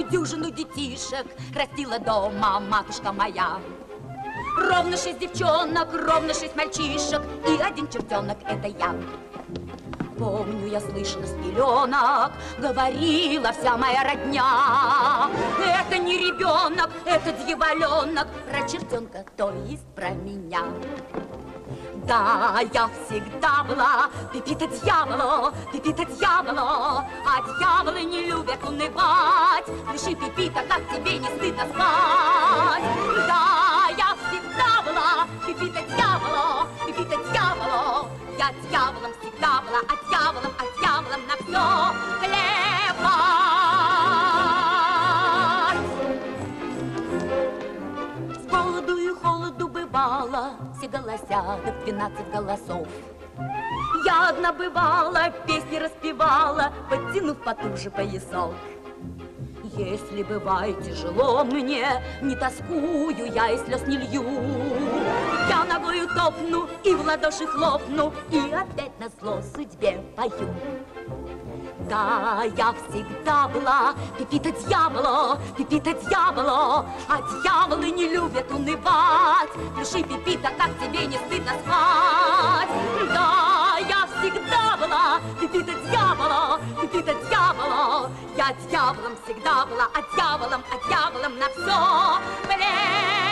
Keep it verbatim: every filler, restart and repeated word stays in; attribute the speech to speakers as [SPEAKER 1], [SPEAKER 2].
[SPEAKER 1] дюжину детишек растила дома матушка моя. Ровно шесть девчонок, ровно шесть мальчишек и один чертенок — это я. Помню, я слышала с пеленок, говорила вся моя родня: это не ребенок, это дьяволенок, про чертенка, то есть про меня. Да, я всегда была Пепита Дьяволо, Пепита Дьяволо, а дьяволы не любят унывать. Пиши, Пепита, как тебе не стыдно спать. Да, я всегда была Пепита Дьяволо, Пепита Дьяволо, я дьяволом всегда была, а дьяволом, а дьяволом на все плевать. С голоду и холоду бывало, все голосят до двенадцать голосов. Я одна бывала, песни распевала, подтянув потуже поясок. Если бывает тяжело мне, не тоскую я и слез не лью. Я ногою топну и в ладоши хлопну, и опять на зло судьбе пою. Да, я всегда была Пепита Дьяволо, Пепита Дьяволо, а дьяволы не любят унывать. Пиши, Пепита, как тебе не стыдно спать. Да, я всегда была Пепита Дьяволо, Пепита Дьяволо, я дьяволом всегда была, а дьяволом, а дьяволом на все плевать.